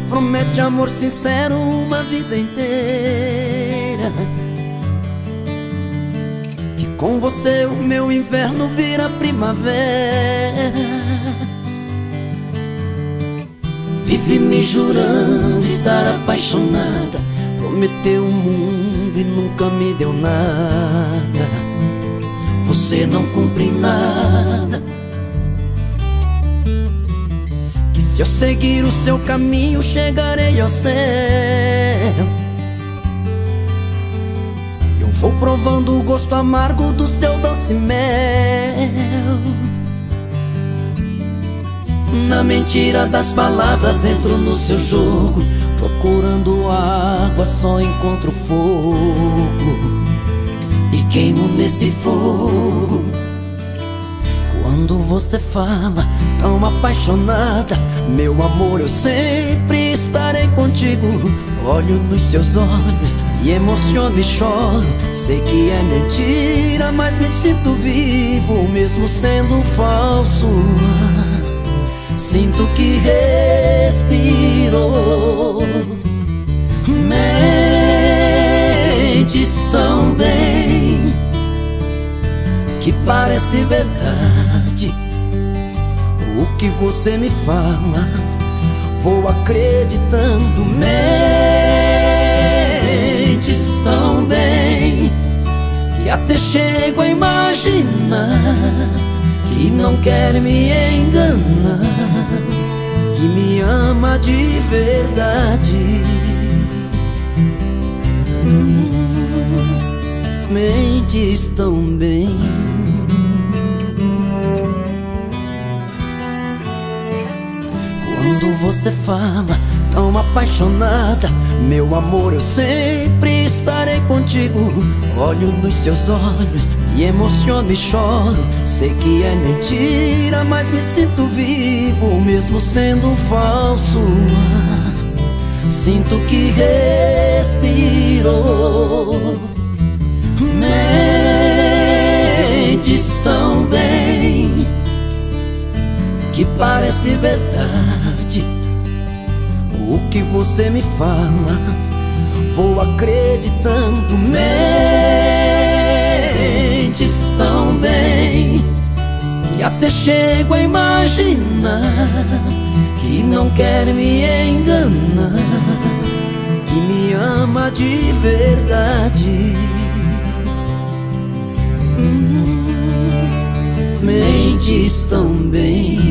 Promete amor sincero uma vida inteira, que com você o meu inverno vira primavera. Vive me jurando estar apaixonada, prometeu o mundo e nunca me deu nada. Você não cumpre nada. Que se eu seguir o seu caminho chegarei ao céu. Eu vou provando o gosto amargo do seu doce mel. Na mentira das palavras entro no seu jogo, procurando água só encontro fogo, e queimo nesse fogo. Quando você fala tão apaixonada, meu amor, eu sempre estarei contigo. Olho nos seus olhos, me emociono e choro. Sei que é mentira, mas me sinto vivo, mesmo sendo falso. Sinto que respiro. Mentes tão bem que parece verdade. O que você me fala, vou acreditando. Mentes tão bem que até chego a imaginar que não quer me enganar, que me ama de verdade. Mentes tão bem. Quando você fala tão apaixonada, meu amor, eu sempre estarei contigo. Olho nos seus olhos, me emociono e choro. Sei que é mentira, mas me sinto vivo, mesmo sendo falso. Sinto que respiro. Mentes tão bem que parece verdade. O que você me fala, vou acreditando. Mentes tão bem que até chego a imaginar que não quer me enganar, que me ama de verdade. Mentes tão bem.